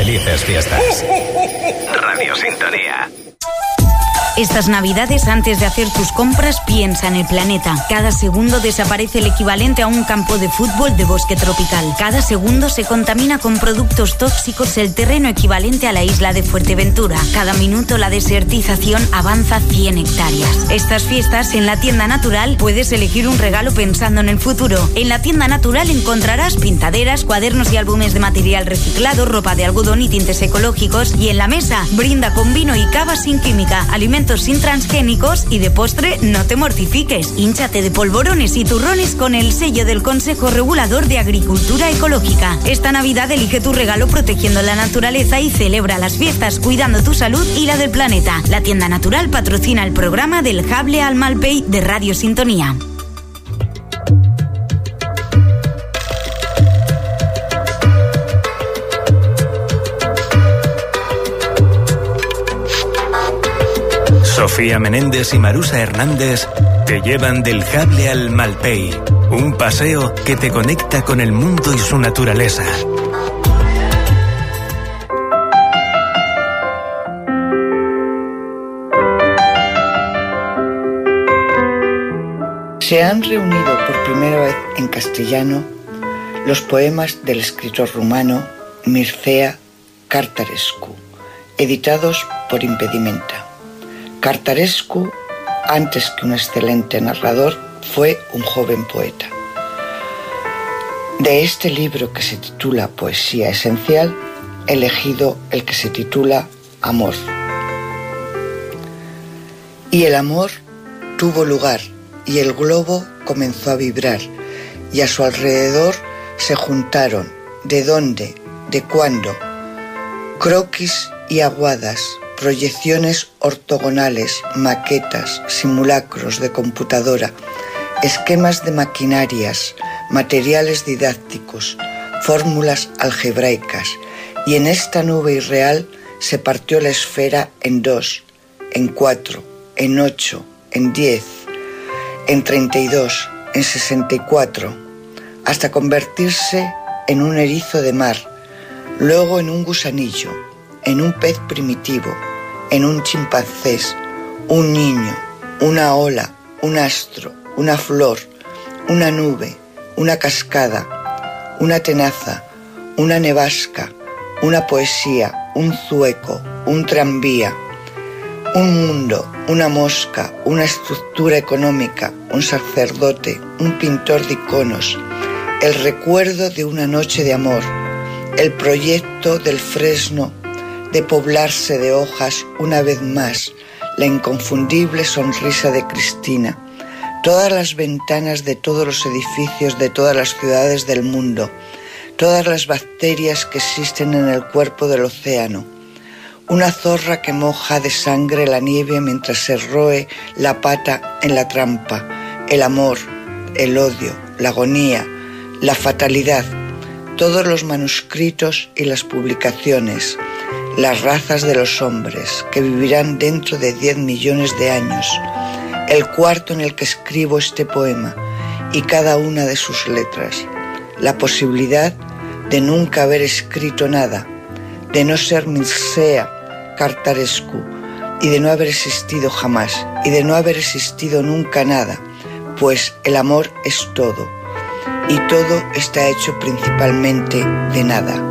Felices fiestas. Radio Sintonía. Estas navidades, antes de hacer tus compras, piensa en el planeta. Cada segundo desaparece el equivalente a un campo de fútbol de bosque tropical. Cada segundo se contamina con productos tóxicos el terreno equivalente a la isla de Fuerteventura. Cada minuto la desertización avanza 100 hectáreas. Estas fiestas, en la Tienda Natural, puedes elegir un regalo pensando en el futuro. En la Tienda Natural encontrarás pintaderas, cuadernos y álbumes de material reciclado, ropa de algodón y tintes ecológicos. Y en la mesa, brinda con vino y cava sin química, alimentos sin transgénicos y de postre no te mortifiques. Hínchate de polvorones y turrones con el sello del Consejo Regulador de Agricultura Ecológica. Esta Navidad elige tu regalo protegiendo la naturaleza y celebra las fiestas cuidando tu salud y la del planeta. La Tienda Natural patrocina el programa del Jable al Malpey de Radio Sintonía. Sofía Menéndez y Marusa Hernández te llevan del Jable al Malpey, un paseo que te conecta con el mundo y su naturaleza. Se han reunido por primera vez en castellano los poemas del escritor rumano Mircea Cartarescu, editados por Impedimenta. Cartarescu, antes que un excelente narrador, fue un joven poeta. De este libro, que se titula Poesía Esencial, he elegido el que se titula Amor. Y el amor tuvo lugar, y el globo comenzó a vibrar, y a su alrededor se juntaron, ¿de dónde? ¿De cuándo? Croquis y aguadas, proyecciones ortogonales, maquetas, simulacros de computadora, esquemas de maquinarias, materiales didácticos, fórmulas algebraicas, y en esta nube irreal se partió la esfera en 2, en 4, en 8, en 10, en 32, en 64, hasta convertirse en un erizo de mar, luego en un gusanillo, en un pez primitivo, en un chimpancés, un niño, una ola, un astro, una flor, una nube, una cascada, una tenaza, una nevasca, una poesía, un zueco, un tranvía, un mundo, una mosca, una estructura económica, un sacerdote, un pintor de iconos, el recuerdo de una noche de amor, el proyecto del fresno de poblarse de hojas una vez más, la inconfundible sonrisa de Cristina, todas las ventanas de todos los edificios de todas las ciudades del mundo, todas las bacterias que existen en el cuerpo del océano, una zorra que moja de sangre la nieve mientras se roe la pata en la trampa, el amor, el odio, la agonía, la fatalidad, todos los manuscritos y las publicaciones, las razas de los hombres que vivirán dentro de 10 millones de años, el cuarto en el que escribo este poema y cada una de sus letras, la posibilidad de nunca haber escrito nada, de no ser Mircea Cartarescu y de no haber existido jamás y de no haber existido nunca nada, pues el amor es todo y todo está hecho principalmente de nada.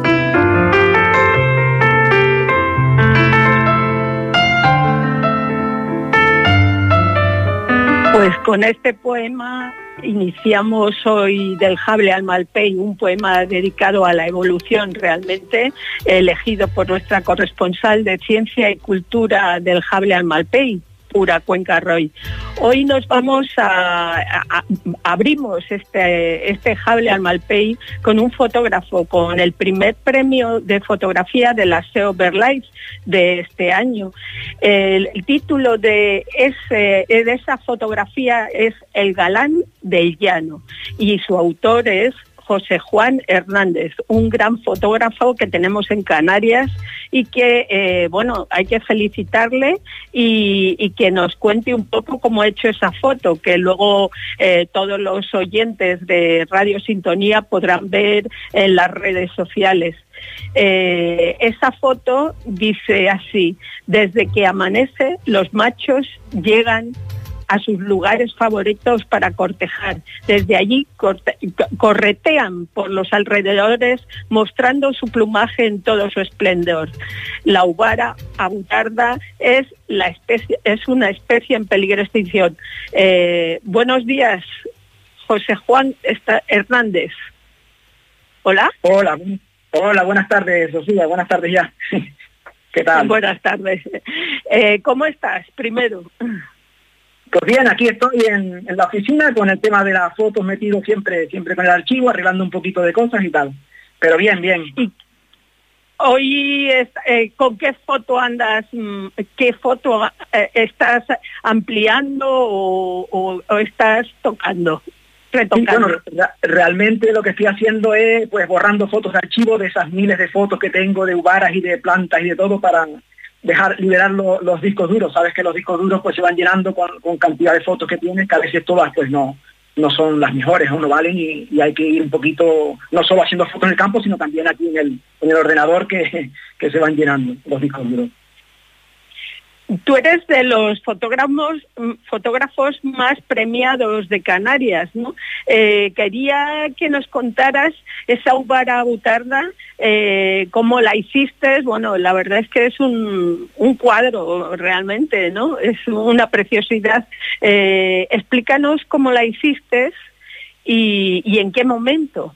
Pues con este poema iniciamos hoy del Jable al Malpey, un poema dedicado a la evolución realmente, elegido por nuestra corresponsal de Ciencia y Cultura del Jable al Malpey, Pura Cuenca Roy. Hoy nos vamos abrimos este Jable al Malpey con un fotógrafo, con el primer premio de fotografía de la SEO Verlife de este año. El título de esa fotografía es El galán del llano y su autor es José Juan Hernández, un gran fotógrafo que tenemos en Canarias y que, hay que felicitarle y que nos cuente un poco cómo ha hecho esa foto, que luego todos los oyentes de Radio Sintonía podrán ver en las redes sociales. Esa foto dice así: desde que amanece, los machos llegan a sus lugares favoritos para cortejar. Desde allí corretean por los alrededores, mostrando su plumaje en todo su esplendor. La uvara abutarda es una especie en peligro de extinción. Buenos días, José Juan Hernández. ¿Hola? Hola, buenas tardes, Sofía, buenas tardes ya. ¿Qué tal? Buenas tardes. ¿Cómo estás, primero? Pues bien, aquí estoy en la oficina con el tema de las fotos, metido siempre con el archivo, arreglando un poquito de cosas y tal. Pero bien. ¿Y hoy con qué foto andas? ¿Qué foto estás ampliando o estás tocando? Retocando. Sí, bueno, realmente lo que estoy haciendo es pues borrando fotos de archivo de esas miles de fotos que tengo de uvaras y de plantas y de todo para liberar los discos duros. Sabes que los discos duros pues se van llenando con cantidad de fotos que tienes, que a veces todas pues no son las mejores o no valen y hay que ir un poquito, no solo haciendo fotos en el campo, sino también aquí en el ordenador que se van llenando los discos duros. Tú eres de los fotógrafos más premiados de Canarias, ¿no? Quería que nos contaras esa uvara abutarda, cómo la hiciste. Bueno, la verdad es que es un cuadro realmente, ¿no? Es una preciosidad. Explícanos cómo la hiciste y en qué momento.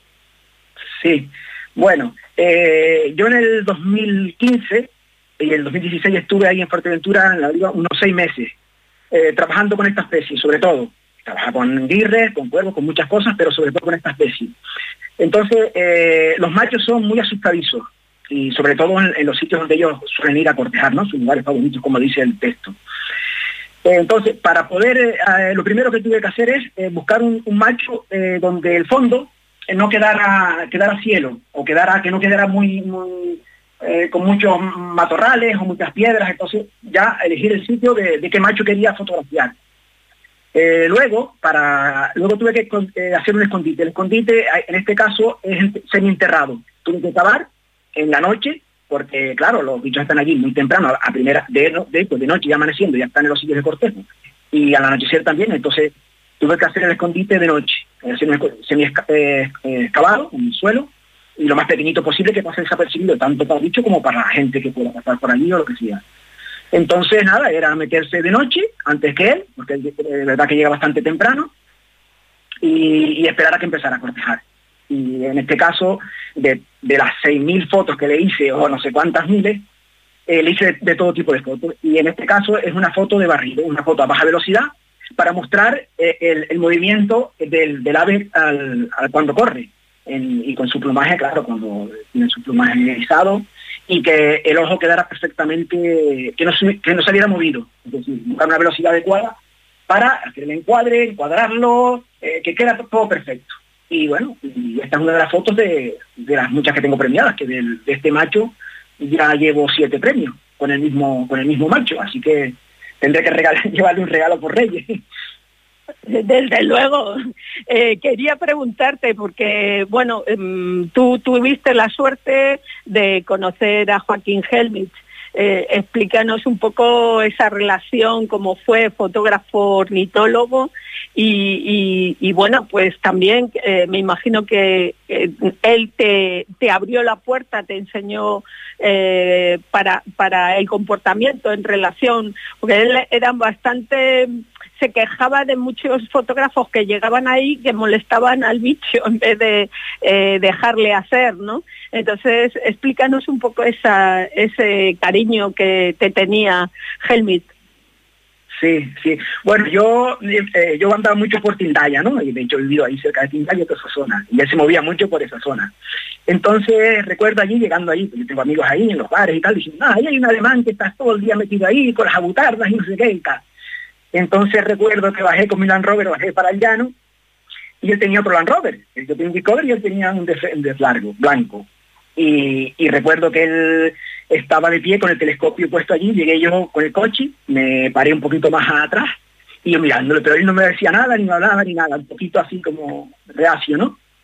Sí, bueno, yo en el 2015... y en el 2016 estuve ahí en Fuerteventura unos 6 meses, trabajando con esta especie, sobre todo. Trabajaba con guirres, con cuervos, con muchas cosas, pero sobre todo con esta especie. Entonces, los machos son muy asustadizos, y sobre todo en los sitios donde ellos suelen ir a cortejar, ¿no? Sus lugares favoritos, como dice el texto. Entonces, para poder, lo primero que tuve que hacer es buscar un macho donde el fondo no quedara cielo, o que no quedara muy con muchos matorrales o muchas piedras. Entonces ya elegir el sitio de qué macho quería fotografiar. Luego tuve que hacer un escondite. El escondite en este caso es semienterrado. Tuve que cavar en la noche, porque claro, los bichos están allí muy temprano, a primera de noche, ya amaneciendo, ya están en los sitios de cortejo, y al anochecer también. Entonces tuve que hacer el escondite de noche, hacer un excavado en el suelo, y lo más pequeñito posible, que pase desapercibido tanto para el bicho como para la gente que pueda pasar por allí o lo que sea. Entonces nada, era meterse de noche antes que él, porque de verdad que llega bastante temprano, y esperar a que empezara a cortejar. Y en este caso, de las 6.000 fotos que le hice, o no sé cuántas miles, le hice de todo tipo de fotos, y en este caso es una foto de barrido, una foto a baja velocidad, para mostrar el movimiento del ave cuando corre. Y con su plumaje, claro, cuando tiene su plumaje rizado, y que el ojo quedara perfectamente, que no saliera movido, es decir, buscar una velocidad adecuada para hacer el encuadre, encuadrarlo, que queda todo perfecto. Y bueno, y esta es una de las fotos de las muchas que tengo premiadas, que de este macho ya llevo 7 premios con el mismo macho, así que tendré que llevarle un regalo por Reyes. Desde luego. Quería preguntarte, porque bueno, tú tuviste la suerte de conocer a Joaquín Helmich. Explícanos un poco esa relación, cómo fue fotógrafo ornitólogo y bueno, pues también me imagino que él te abrió la puerta, te enseñó para el comportamiento en relación, porque él era bastante... se quejaba de muchos fotógrafos que llegaban ahí que molestaban al bicho en vez de dejarle hacer, ¿no? Entonces, explícanos un poco ese cariño que te tenía Helmich. Sí. Bueno, yo andaba mucho por Tindaya, ¿no? Y de hecho he vivido ahí cerca de Tindaya, toda esa zona. Y él se movía mucho por esa zona. Entonces, recuerdo allí, llegando ahí, yo tengo amigos ahí en los bares y tal, diciendo, ahí hay un alemán que está todo el día metido ahí con las abutardas y no sé qué y tal. Entonces recuerdo que bajé con mi Land Rover, bajé para el llano, y él tenía otro Land Rover. Yo tenía un Discovery y él tenía un Defender largo, blanco. Y recuerdo que él estaba de pie con el telescopio puesto allí, llegué yo con el coche, me paré un poquito más atrás, y yo mirándolo, pero él no me decía nada, ni me hablaba, ni nada, un poquito así como reacio, ¿no?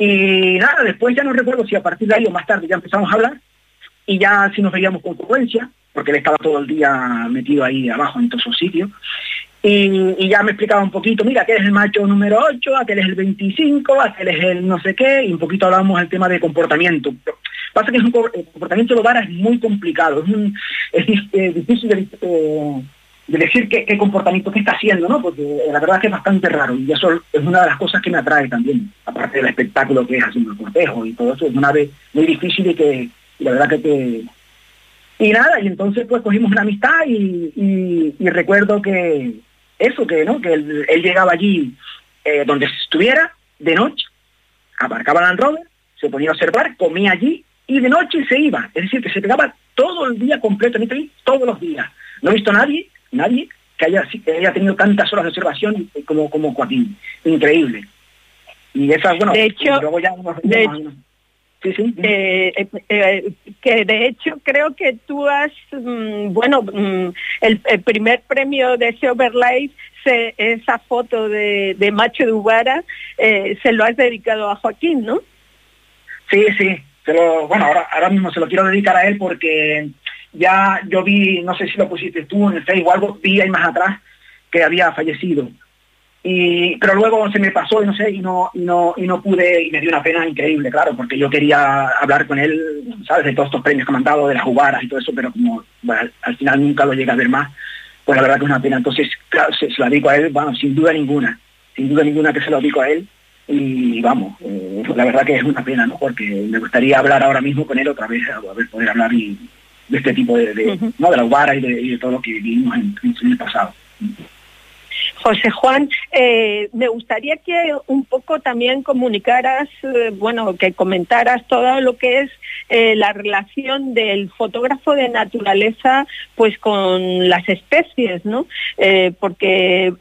Y nada, después ya no recuerdo si a partir de ahí o más tarde ya empezamos a hablar, y ya sí nos veíamos con frecuencia, porque él estaba todo el día metido ahí abajo en todos esos sitios, y ya me explicaba un poquito, mira, aquel es el macho número 8, aquel es el 25, aquel es el no sé qué, y un poquito hablábamos del tema de comportamiento. Pasa que el comportamiento de los varas es muy complicado, es difícil de decir qué comportamiento que está haciendo, ¿no? Porque la verdad es que es bastante raro, y eso es una de las cosas que me atrae también, aparte del espectáculo que es haciendo el cortejo y todo eso. Es una ave muy difícil y la verdad que te... Y nada, y entonces pues cogimos una amistad y recuerdo que eso, que ¿no? Que él llegaba allí donde estuviera de noche, aparcaba Land Rover, se ponía a observar, comía allí y de noche se iba. Es decir, que se pegaba todo el día completamente ahí, todos los días. No he visto a nadie que haya tenido tantas horas de observación como Joaquín. Increíble. Y esas, bueno, de hecho, luego ya sí. Que de hecho creo que tú has, el primer premio de SEO BirdLife, esa foto de Macho de Uvara, se lo has dedicado a Joaquín, ¿no? Sí. Ahora mismo se lo quiero dedicar a él porque ya yo vi, no sé si lo pusiste tú en el Facebook o algo, vi ahí más atrás que había fallecido. Pero luego se me pasó y no pude, y me dio una pena increíble, claro, porque yo quería hablar con él, ¿sabes?, de todos estos premios que me han dado, de las Uvaras y todo eso, pero como al final nunca lo llegué a ver más, pues la verdad que es una pena. Entonces, claro, se lo dedico a él, sin duda ninguna que se lo dedico a él, y vamos, la verdad que es una pena, ¿no?, porque me gustaría hablar ahora mismo con él otra vez, a ver, poder hablar de este tipo ¿no?, de la Uvara y de todo lo que vivimos en el pasado. José Juan, me gustaría que un poco también comunicaras, que comentaras todo lo que es la relación del fotógrafo de naturaleza pues con las especies, ¿no? Porque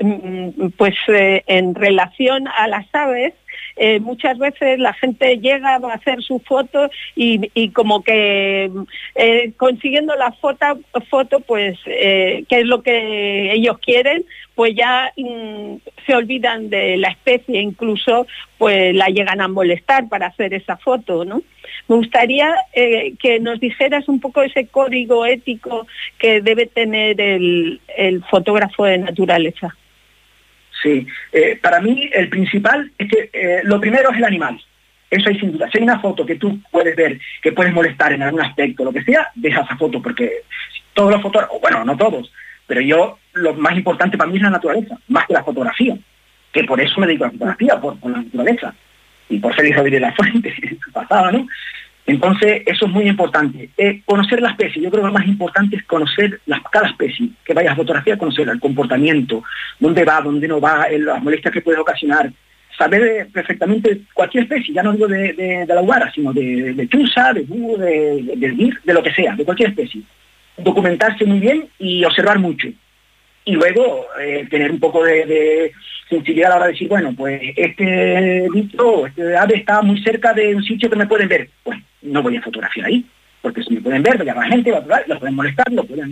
en relación a las aves, muchas veces la gente llega a hacer su foto y como que consiguiendo la foto pues que es lo que ellos quieren, pues ya se olvidan de la especie, incluso pues la llegan a molestar para hacer esa foto, ¿no? Me gustaría que nos dijeras un poco ese código ético que debe tener el fotógrafo de naturaleza. Sí, para mí el principal es que lo primero es el animal. Eso hay sin duda. Si hay una foto que tú puedes ver, que puedes molestar en algún aspecto, lo que sea, deja esa foto, porque todos los fotógrafos, bueno, no todos, pero lo más importante para mí es la naturaleza, más que la fotografía, que por eso me dedico a la fotografía, por la naturaleza, y por ser hijo de la fuente, pasaba, ¿no? Entonces, eso es muy importante. Conocer la especie, yo creo que lo más importante es conocer cada especie, que vayas a fotografiar, conocer el comportamiento, dónde va, dónde no va, las molestias que puede ocasionar, saber perfectamente cualquier especie, ya no digo de la uvara, sino de chusa, de búho, del dir, de lo que sea, de cualquier especie. Documentarse muy bien y observar mucho. Y luego tener un poco de sensibilidad a la hora de decir, bueno, pues este bicho, este ave está muy cerca de un sitio que me pueden ver. Pues no voy a fotografiar ahí, porque si me pueden ver, la gente va a hablar, los pueden molestar,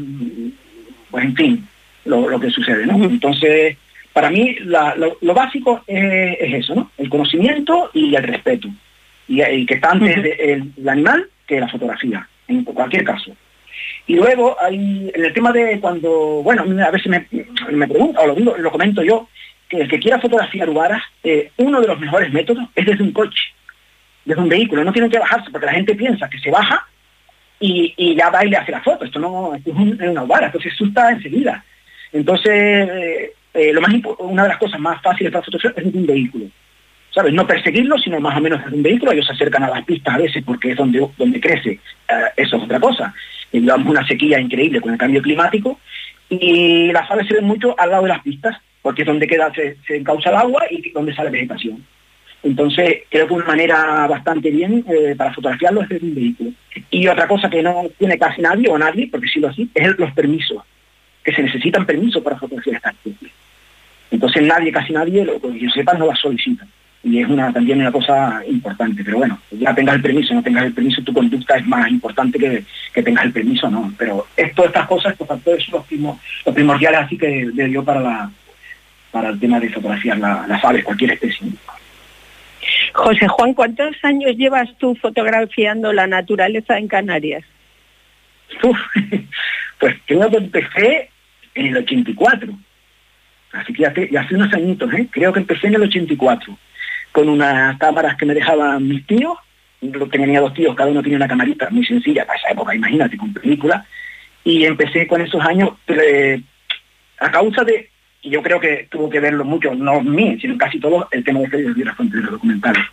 pues en fin, lo que sucede, ¿no? Entonces, para mí lo básico es eso, ¿no? El conocimiento y el respeto. Y que está antes el animal que la fotografía, en cualquier caso. Y luego hay en el tema de cuando, a veces me preguntan, o lo comento yo, que el que quiera fotografiar uvaras, uno de los mejores métodos es desde un coche, desde un vehículo. No tienen que bajarse, porque la gente piensa que se baja y ya va y le hace la foto. Esto es una uvara, entonces asusta enseguida. Entonces, una de las cosas más fáciles para fotografiar es desde un vehículo, ¿sabes? No perseguirlo, sino más o menos desde un vehículo. Ellos se acercan a las pistas a veces porque es donde crece. Eso es otra cosa. Llevamos una sequía increíble con el cambio climático y las aves se ven mucho al lado de las pistas, porque es donde se encausa el agua y donde sale vegetación. Entonces, creo que una manera bastante bien para fotografiarlo es desde un vehículo. Y otra cosa que no tiene casi nadie, porque sí lo así, es los permisos, que se necesitan permisos para fotografiar esta especie. Entonces casi nadie, lo que yo sepa, no las solicita. Y es también una cosa importante, pero bueno, ya tengas el permiso, no tengas el permiso, tu conducta es más importante que tengas el permiso, ¿no? Pero estas cosas, estos factores son los primordiales, así que dio para el tema de fotografiar las aves, cualquier especie. José Juan, ¿cuántos años llevas tú fotografiando la naturaleza en Canarias? Pues creo que empecé en el 84, así que ya hace unos añitos, creo que empecé en el 84, con unas cámaras que me dejaban mis tíos. Tenía 2 tíos, cada uno tenía una camarita muy sencilla para esa época, imagínate, con película, y empecé con esos años a causa de, y yo creo que tuvo que verlo mucho, no mí, sino casi todo, el tema de Félix Riera Frontera documentales.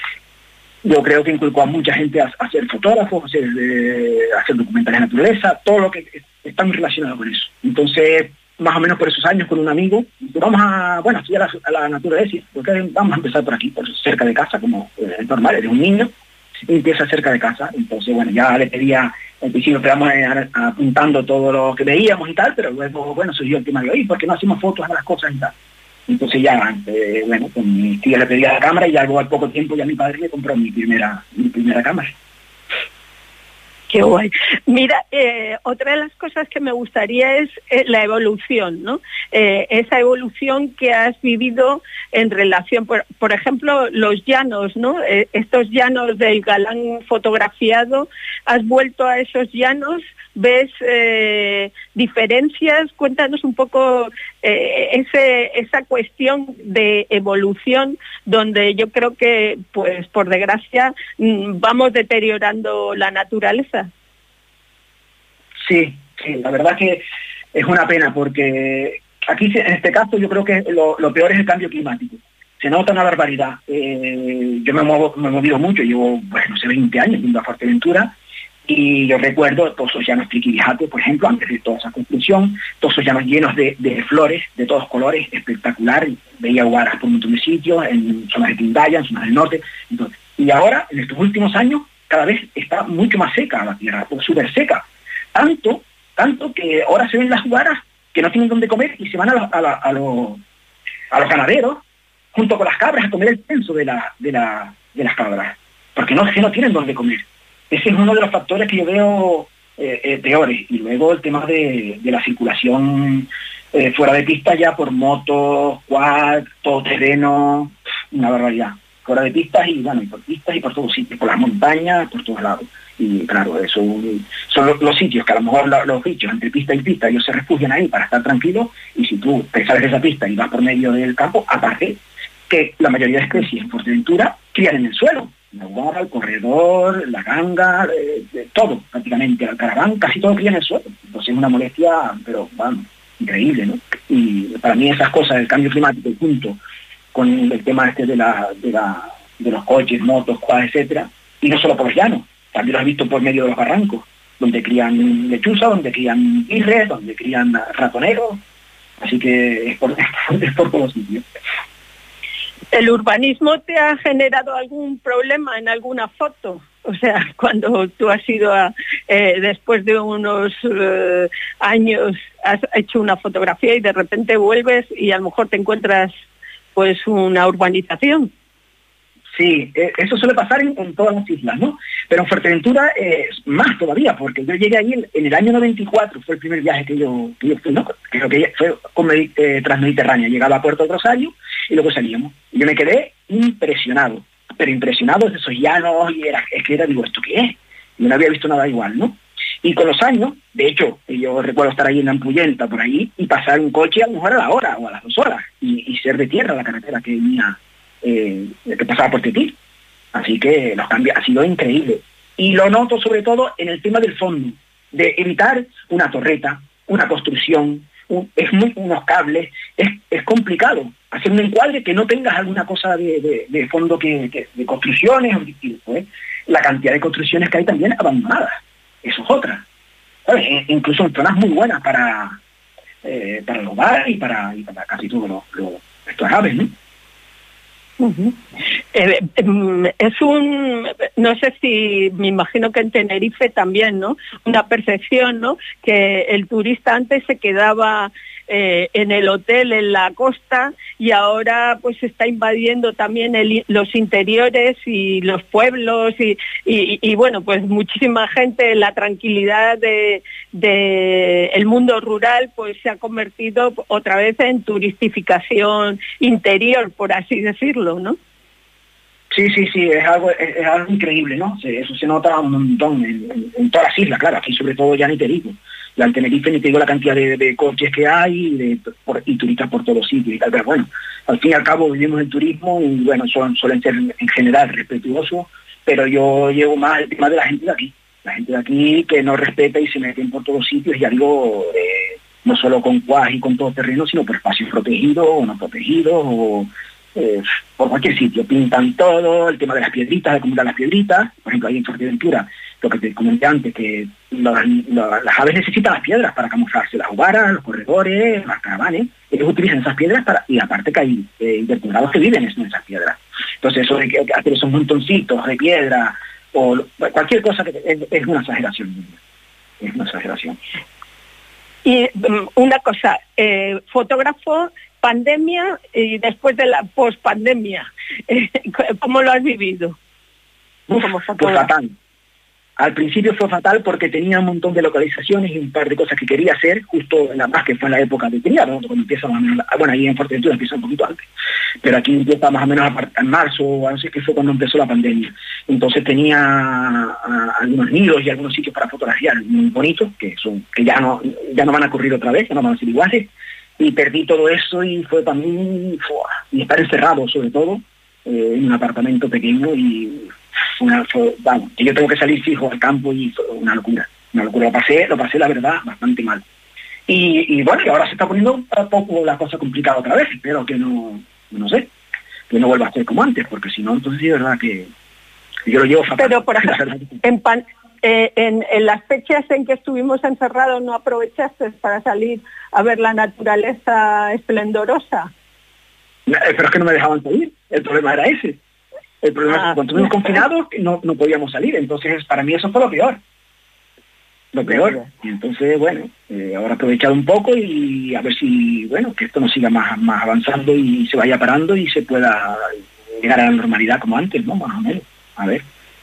Yo creo que inculcó a mucha gente a ser fotógrafos, a hacer documentales de naturaleza, todo lo que está muy relacionado con eso. Entonces, más o menos por esos años, con un amigo, vamos a estudiar a la naturaleza, porque vamos a empezar por aquí, por cerca de casa, como es normal, eres un niño, y empieza cerca de casa. Entonces, bueno, ya le pedía, al principio quedamos apuntando todo lo que veíamos y tal, pero luego, bueno, surgió el tema de, oye, ¿por qué no hacemos fotos de las cosas y tal? Entonces ya, con mi tía le pedía la cámara y ya luego al poco tiempo ya mi padre me compró mi primera cámara. Qué guay. Mira, otra de las cosas que me gustaría es la evolución, ¿no? Esa evolución que has vivido en relación, por ejemplo, los llanos, ¿no? Estos llanos del Galán fotografiado, ¿has vuelto a esos llanos? ¿Ves diferencias? Cuéntanos un poco esa cuestión de evolución, donde yo creo que, pues por desgracia, vamos deteriorando la naturaleza. Sí, la verdad que es una pena, porque aquí en este caso yo creo que lo peor es el cambio climático. Se nota una barbaridad. Yo me he movido mucho, llevo, no sé, 20 años yendo a Fuerteventura, y yo recuerdo todos esos llanos Triquirijate, por ejemplo, antes de toda esa construcción, todos esos llanos llenos de flores, de todos colores, espectacular. Veía huaras por un montón de sitios, en zonas de Tindaya, en zonas del norte. Entonces, y ahora, en estos últimos años, cada vez está mucho más seca la tierra, súper seca. Tanto que ahora se ven las huaras que no tienen dónde comer y se van a los ganaderos, junto con las cabras, a comer el pienso de las cabras, porque no tienen dónde comer. Ese es uno de los factores que yo veo peores. Y luego el tema de la circulación fuera de pista, ya por motos, quad, todoterreno, una barbaridad. Fuera de pistas y por pistas y por todos sitios, por las montañas, por todos lados. Y claro, eso son los sitios que a lo mejor los bichos entre pista y pista, ellos se refugian ahí para estar tranquilos, y si tú te sales de esa pista y vas por medio del campo, aparte que la mayoría de especies en Fuerteventura crían en el suelo. La guara, el corredor, la ganga, todo prácticamente, el caraván, casi todo cría en el suelo. Entonces es una molestia, pero increíble, ¿no? Y para mí esas cosas, el cambio climático junto con el tema de los coches, motos, quad, etcétera, y no solo por los llanos, también lo has visto por medio de los barrancos, donde crían lechuza, donde crían irres, donde crían ratoneros, así que es por todos sitios. ¿El urbanismo te ha generado algún problema en alguna foto? O sea, cuando tú has ido después de unos años, has hecho una fotografía y de repente vuelves y a lo mejor te encuentras pues una urbanización. Sí, eso suele pasar en todas las islas, ¿no? Pero en Fuerteventura más todavía, porque yo llegué ahí en el año 94, fue el primer viaje que yo fui, ¿no? Creo que fue transmediterránea, llegaba a Puerto del Rosario y luego salíamos. Y yo me quedé impresionado, pero impresionado de esos llanos, y digo, ¿esto qué es? Yo no había visto nada igual, ¿no? Y con los años, de hecho, yo recuerdo estar ahí en la Ampuyenta, por ahí, y pasar un coche a lo mejor a la hora o a las 2 horas, y ser de tierra la carretera que venía, que pasaba por Tetí. Así que los cambios ha sido increíble. Y lo noto sobre todo en el tema del fondo, de evitar una torreta, una construcción, unos cables. Es complicado hacer un encuadre que no tengas alguna cosa de fondo de construcciones, y después la cantidad de construcciones que hay también abandonadas. Eso es otra, ¿sabes? Incluso en zonas muy buenas para el hogar y para casi todos estos aves, ¿no? Uh-huh. No sé si, me imagino que en Tenerife también, ¿no? Una percepción, ¿no? Que el turista antes se quedaba en el hotel en la costa, y ahora pues está invadiendo también los interiores y los pueblos y bueno, pues muchísima gente, la tranquilidad de el mundo rural pues se ha convertido otra vez en turistificación interior, por así decirlo, ¿no? Sí, es algo increíble, ¿no? Eso se nota un montón en todas las islas, claro, aquí sobre todo ya ni te digo. Ya en Tenerife ni te digo la cantidad de coches que hay y turistas por todos sitios y tal, pero bueno, al fin y al cabo vivimos el turismo y bueno, suelen ser en general respetuosos, pero yo llevo más el tema de la gente de aquí. La gente de aquí que no respeta y se meten por todos sitios, ya digo, no solo con cuas y con todo terreno, sino por espacios protegidos o no protegidos o por cualquier sitio. Pintan todo, el tema de las piedritas, de acumular las piedritas. Por ejemplo, ahí en Fuerteventura, lo que te comenté antes, que las aves necesitan las piedras para camuflarse, las uvaras, los corredores, las caravanes, ellos utilizan esas piedras y aparte que hay invertebrados que viven en esas piedras. Entonces eso de que hacer esos montoncitos de piedra o cualquier cosa es una exageración. Es una exageración. Y una cosa, fotógrafo, pandemia y después de la pospandemia, ¿cómo lo has vivido? Como fotógrafo. Pues fatal. Al principio fue fatal porque tenía un montón de localizaciones y un par de cosas que quería hacer, justo más que fue en la época de criar, ¿no? Cuando empieza más o menos, bueno, ahí en Fuerteventura empieza un poquito antes, pero aquí empieza más o menos en marzo, o así que fue cuando empezó la pandemia. Entonces tenía algunos nidos y algunos sitios para fotografiar muy bonitos, que ya no van a ocurrir otra vez, ya no van a ser iguales, y perdí todo eso y fue para mí, y estar encerrado sobre todo, en un apartamento pequeño y... vamos, que yo tengo que salir fijo al campo y fue una locura. Lo pasé la verdad bastante mal. Y bueno, y ahora se está poniendo un poco la cosa complicada otra vez. Espero que no sé, que no vuelva a ser como antes, porque si no, entonces sí es verdad que yo lo llevo fatal. Pero por ejemplo, en las fechas en que estuvimos encerrados, ¿no aprovechaste para salir a ver la naturaleza esplendorosa? Pero es que no me dejaban salir, el problema era ese. El problema es que cuando estuvimos confinados no podíamos salir, entonces para mí eso fue lo peor. Y entonces, bueno, ahora he aprovechado un poco y a ver si, bueno, que esto no siga más avanzando y se vaya parando y se pueda llegar a la normalidad como antes, ¿no? Más o menos. A ver.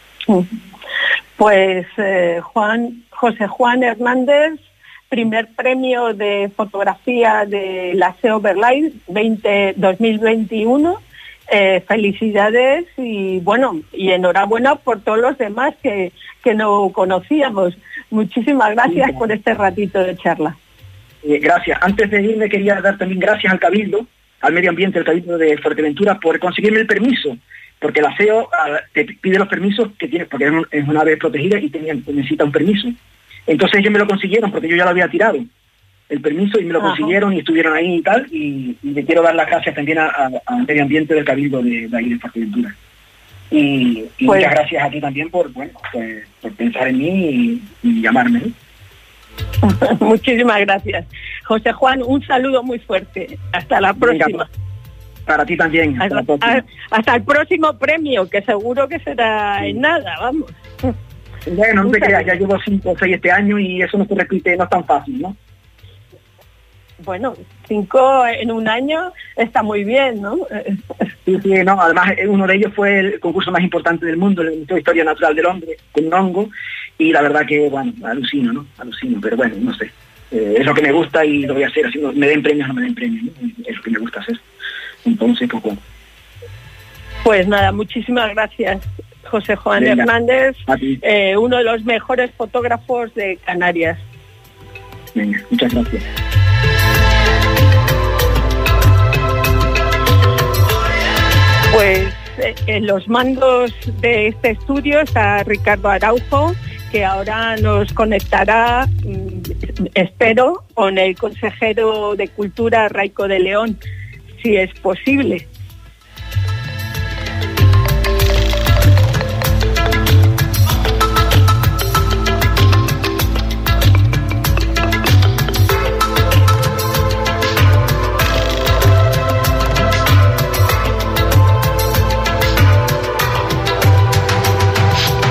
Pues José Juan Hernández, primer premio de fotografía de la SEO Verlight 2021. Felicidades y bueno, y enhorabuena por todos los demás que no conocíamos. Muchísimas gracias por este ratito de charla. Gracias. Antes de irme quería dar también gracias al Cabildo, al Medio Ambiente del Cabildo de Fuerteventura por conseguirme el permiso, porque la CEO te pide los permisos que tienes, porque es una ave protegida y necesita un permiso. Entonces ellos me lo consiguieron porque yo ya lo había tirado el permiso y me lo consiguieron y estuvieron ahí y tal, y le quiero dar las gracias también al Medio Ambiente del Cabildo de ahí de Fuerteventura. Y pues, muchas gracias a ti también por pensar en mí y llamarme, ¿no? Muchísimas gracias. José Juan, un saludo muy fuerte. Hasta la próxima. Venga, para ti también. Hasta el próximo premio, que seguro que será en nada, vamos. Bueno, no te creas, ya llevo 5 o 6 este año y eso no se repite, no es tan fácil, ¿no? Bueno, 5 en un año está muy bien, ¿no? Sí, no, además uno de ellos fue el concurso más importante del mundo, el Museo de Historia Natural del Hombre, con un hongo, y la verdad que, bueno, alucino, pero bueno, no sé. Es lo que me gusta y lo voy a hacer, así, me den premios o no me den premios, ¿no? Es lo que me gusta hacer. Entonces, pues bueno. Pues nada, muchísimas gracias, José Juan Hernández, uno de los mejores fotógrafos de Canarias. Venga, muchas gracias. Pues en los mandos de este estudio está Ricardo Araujo, que ahora nos conectará, espero, con el consejero de Cultura, Raico de León, si es posible.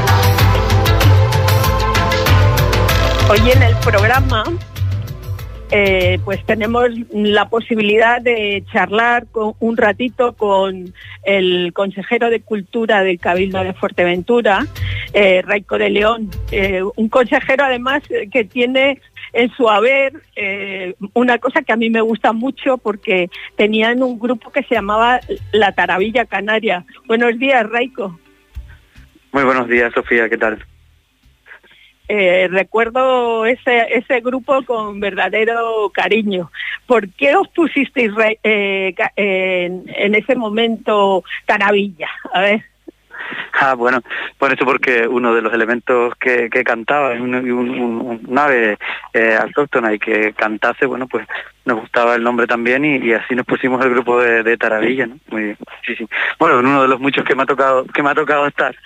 Hoy en el programa pues tenemos la posibilidad de charlar un ratito con el consejero de Cultura del Cabildo de Fuerteventura, Raico de León, un consejero además que tiene en su haber una cosa que a mí me gusta mucho, porque tenían un grupo que se llamaba La Taravilla Canaria. Buenos días, Raico. Muy buenos días, Sofía, ¿qué tal? Recuerdo ese grupo con verdadero cariño. ¿Por qué os pusisteis en ese momento Taravilla? A ver. Bueno, por eso, porque uno de los elementos que cantaba, un ave autóctona, y que cantase, bueno, pues nos gustaba el nombre también, y así nos pusimos el grupo de Taravilla, ¿no? Muy, sí. Bueno, uno de los muchos que me ha tocado estar.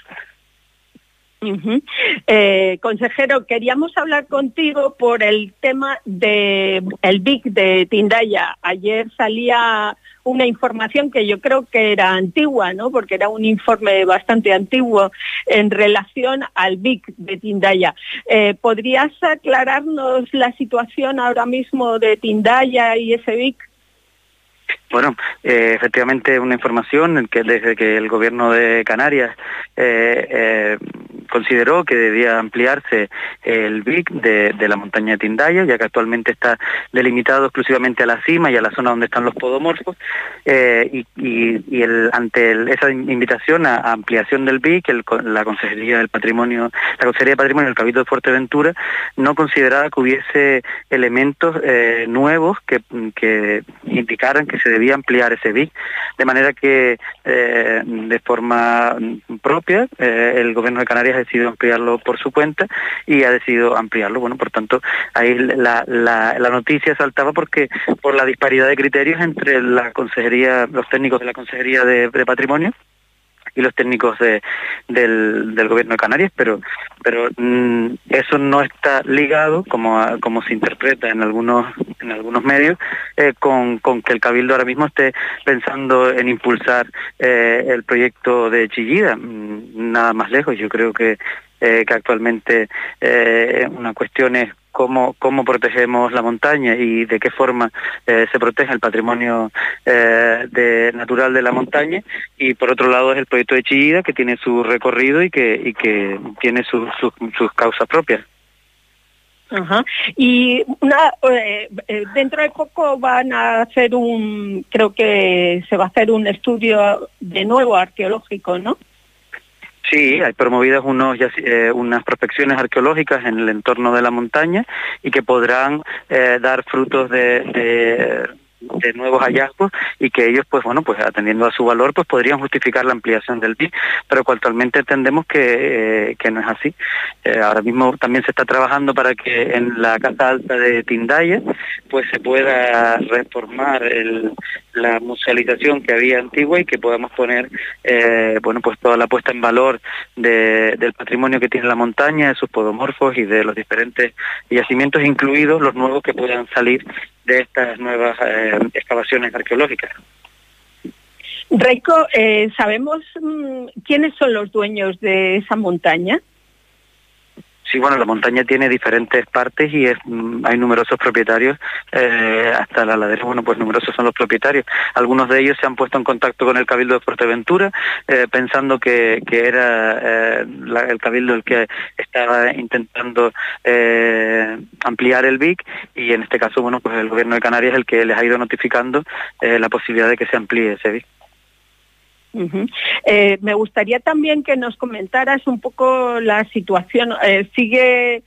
Consejero, queríamos hablar contigo por el tema de el BIC de Tindaya. Ayer salía una información que yo creo que era antigua, ¿no? Porque era un informe bastante antiguo en relación al BIC de Tindaya. ¿Podrías aclararnos la situación ahora mismo de Tindaya y ese BIC? Bueno, efectivamente una información que desde que el gobierno de Canarias consideró que debía ampliarse el BIC de la montaña de Tindaya, ya que actualmente está delimitado exclusivamente a la cima y a la zona donde están los podomorfos, ante esa invitación a ampliación del BIC, la Consejería de Patrimonio del Cabildo de Fuerteventura no consideraba que hubiese elementos nuevos que indicaran que se debía ampliar ese BIC, de manera que de forma propia el gobierno de Canarias ha decidido ampliarlo por su cuenta y ha decidido ampliarlo. Bueno, por tanto, ahí la noticia saltaba por la disparidad de criterios entre la consejería, los técnicos de la Consejería de Patrimonio y los técnicos del gobierno de Canarias, pero eso no está ligado, como se interpreta en algunos medios, con que el Cabildo ahora mismo esté pensando en impulsar el proyecto de Chillida. Nada más lejos. Yo creo que actualmente una cuestión es cómo protegemos la montaña y de qué forma se protege el patrimonio natural de la montaña, y por otro lado es el proyecto de Chillida, que tiene su recorrido y que tiene sus causas propias. Ajá. Y dentro de poco van a hacer creo que se va a hacer un estudio de nuevo arqueológico, ¿no? Sí, hay promovidas unas prospecciones arqueológicas en el entorno de la montaña, y que podrán dar frutos de nuevos hallazgos, y que ellos, pues bueno, pues atendiendo a su valor, pues podrían justificar la ampliación del BIC, pero que actualmente entendemos que no es así. Ahora mismo también se está trabajando para que en la Casa Alta de Tindaya pues se pueda reformar la musealización que había antigua, y que podamos poner bueno, pues toda la puesta en valor del patrimonio que tiene la montaña, de sus podomorfos y de los diferentes yacimientos, incluidos los nuevos que puedan salir de estas nuevas excavaciones arqueológicas. Raico, ¿sabemos quiénes son los dueños de esa montaña? Sí, bueno, la montaña tiene diferentes partes y hay numerosos propietarios, hasta la ladera, bueno, pues numerosos son los propietarios. Algunos de ellos se han puesto en contacto con el Cabildo de Fuerteventura, pensando que era el Cabildo el que estaba intentando ampliar el BIC, y en este caso, bueno, pues el gobierno de Canarias es el que les ha ido notificando la posibilidad de que se amplíe ese BIC. Me gustaría también que nos comentaras un poco la situación. Sigue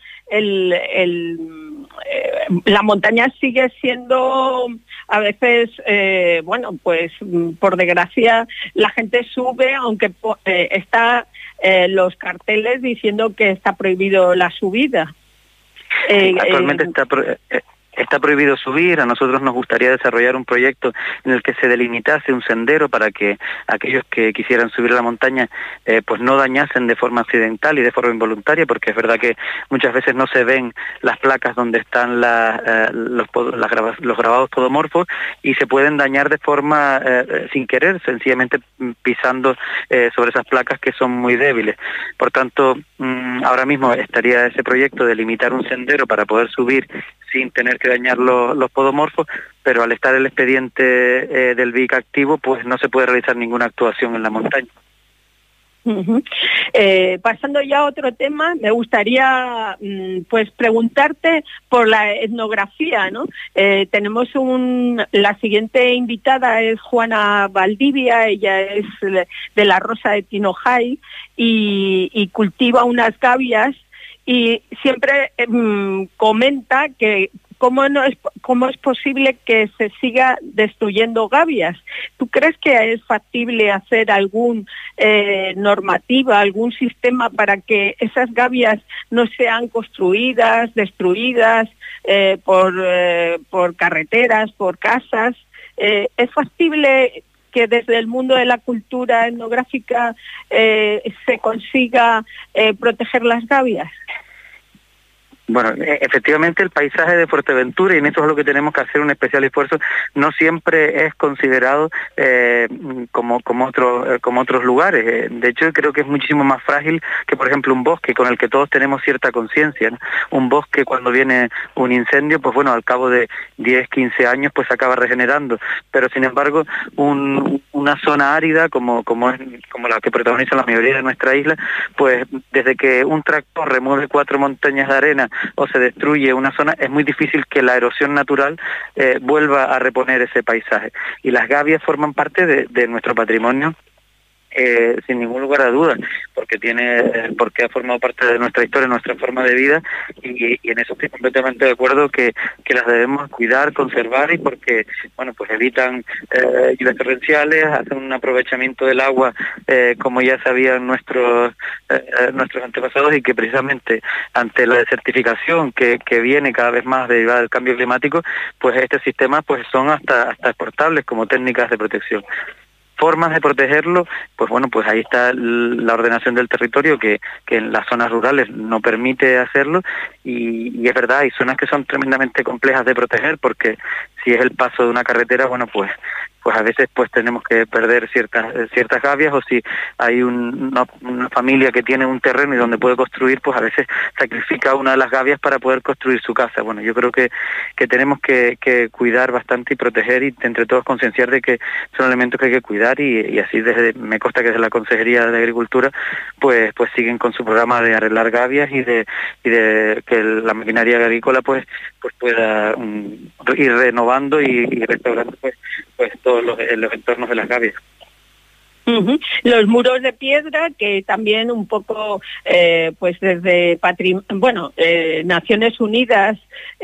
la montaña sigue siendo a veces, bueno, pues por desgracia la gente sube, aunque está los carteles diciendo que está prohibido la subida. Actualmente está prohibido subir. A nosotros nos gustaría desarrollar un proyecto en el que se delimitase un sendero para que aquellos que quisieran subir a la montaña pues no dañasen de forma accidental y de forma involuntaria, porque es verdad que muchas veces no se ven las placas donde están los grabados podomorfos, y se pueden dañar de forma sin querer, sencillamente pisando sobre esas placas que son muy débiles. Por tanto, ahora mismo estaría ese proyecto de limitar un sendero para poder subir sin tener que dañar los podomorfos, pero al estar el expediente del BIC activo, pues no se puede realizar ninguna actuación en la montaña. Pasando ya a otro tema, me gustaría pues preguntarte por la etnografía, ¿no? Tenemos la siguiente invitada es Juana Valdivia, ella es de la Rosa de Tinojay y cultiva unas gavias y siempre comenta que ¿cómo es posible que se siga destruyendo gavias? ¿Tú crees que es factible hacer algún normativa, algún sistema para que esas gavias no sean construidas, destruidas por carreteras, por casas? ¿Es factible que desde el mundo de la cultura etnográfica se consiga proteger las gavias? Bueno, efectivamente el paisaje de Fuerteventura, y en eso es lo que tenemos que hacer un especial esfuerzo, no siempre es considerado como otros lugares. De hecho, creo que es muchísimo más frágil que, por ejemplo, un bosque con el que todos tenemos cierta conciencia, ¿no? Un bosque, cuando viene un incendio, pues bueno, al cabo de 10, 15 años, pues se acaba regenerando. Pero, sin embargo, una zona árida como la que protagoniza la mayoría de nuestra isla, pues desde que un tractor remueve 4 montañas de arena o se destruye una zona, es muy difícil que la erosión natural vuelva a reponer ese paisaje. Y las gavias forman parte de nuestro patrimonio, sin ningún lugar a dudas, porque ha formado parte de nuestra historia, nuestra forma de vida, y en eso estoy completamente de acuerdo que las debemos cuidar, conservar, y porque, bueno, pues evitan lluvias torrenciales, hacen un aprovechamiento del agua como ya sabían nuestros antepasados, y que precisamente ante la desertificación que viene cada vez más derivada del cambio climático, pues estos sistemas pues son hasta exportables como técnicas de protección. Formas de protegerlo, pues bueno, pues ahí está la ordenación del territorio que en las zonas rurales no permite hacerlo, y es verdad, hay zonas que son tremendamente complejas de proteger, porque si es el paso de una carretera, bueno, pues a veces pues tenemos que perder ciertas gavias, o si hay una familia que tiene un terreno y donde puede construir, pues a veces sacrifica una de las gavias para poder construir su casa. Bueno, yo creo que tenemos que cuidar bastante y proteger, y entre todos concienciar de que son elementos que hay que cuidar, y así me consta que desde la Consejería de Agricultura pues siguen con su programa de arreglar gavias y de que la maquinaria agrícola pues pueda ir renovando y restaurando pues todos los entornos de las gavias. Los muros de piedra, que también un poco pues desde Naciones Unidas,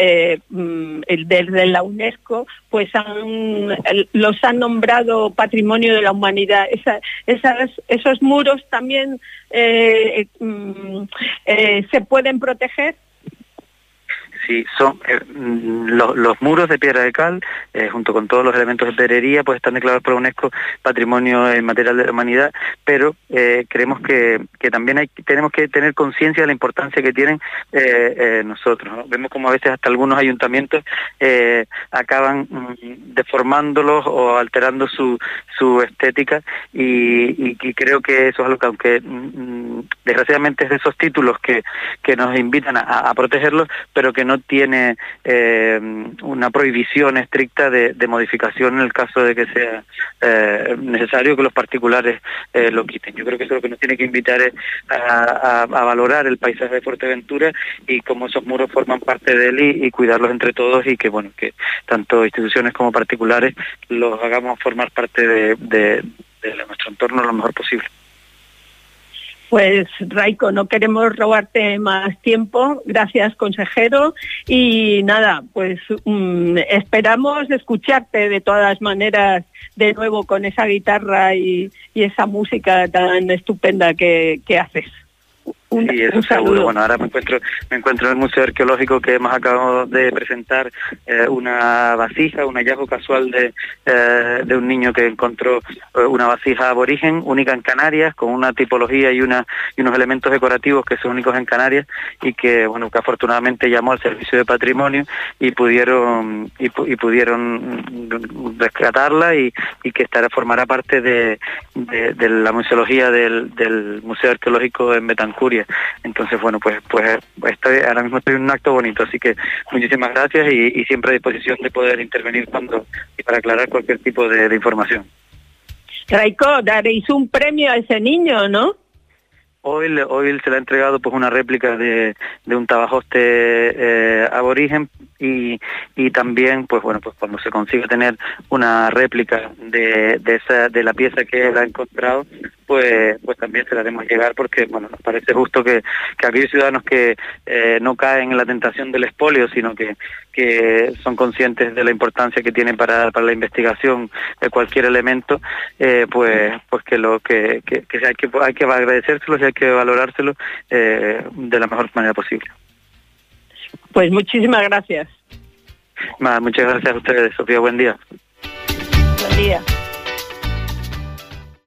desde la UNESCO, pues los han nombrado Patrimonio de la Humanidad. Esos muros también se pueden proteger. Sí, son los muros de piedra de cal, junto con todos los elementos de pedrería, pues están declarados por UNESCO Patrimonio Inmaterial de la Humanidad, pero creemos que también tenemos que tener conciencia de la importancia que tienen nosotros, ¿no? Vemos como a veces hasta algunos ayuntamientos acaban deformándolos o alterando su estética, y creo que eso es algo que, aunque desgraciadamente es de esos títulos que nos invitan a protegerlos, pero que no tiene una prohibición estricta de modificación en el caso de que sea necesario que los particulares lo quiten. Yo creo que eso lo que nos tiene que invitar es a valorar el paisaje de Fuerteventura, y cómo esos muros forman parte de él, y cuidarlos entre todos, y que bueno, que tanto instituciones como particulares los hagamos formar parte de nuestro entorno lo mejor posible. Pues Raico, no queremos robarte más tiempo, gracias consejero, y nada, pues esperamos escucharte de todas maneras de nuevo con esa guitarra y esa música tan estupenda que haces. Sí, eso seguro. Bueno, ahora me encuentro en el Museo Arqueológico, que hemos acabado de presentar una vasija, un hallazgo casual de un niño que encontró una vasija aborigen, única en Canarias, con una tipología y unos elementos decorativos que son únicos en Canarias, y que bueno, que afortunadamente llamó al Servicio de Patrimonio y pudieron rescatarla, y que formará parte de la museología del Museo Arqueológico en Betancur. fotografía. Entonces, bueno, pues ahora mismo estoy en un acto bonito, así que muchísimas gracias y siempre a disposición de poder intervenir y para aclarar cualquier tipo de información. Raico, daréis un premio a ese niño, ¿no? Hoy se le ha entregado pues una réplica de un tabajoste aborigen y también pues cuando se consiga tener una réplica de la pieza que él ha encontrado, pues también se la haremos llegar, porque nos parece justo que aquellos ciudadanos que no caen en la tentación del expolio, sino que son conscientes de la importancia que tiene para la investigación de cualquier elemento, pues que hay que agradecérselo y hay que valorárselo de la mejor manera posible. Pues muchísimas gracias. Muchas gracias a ustedes, Sofía, buen día. Buen día.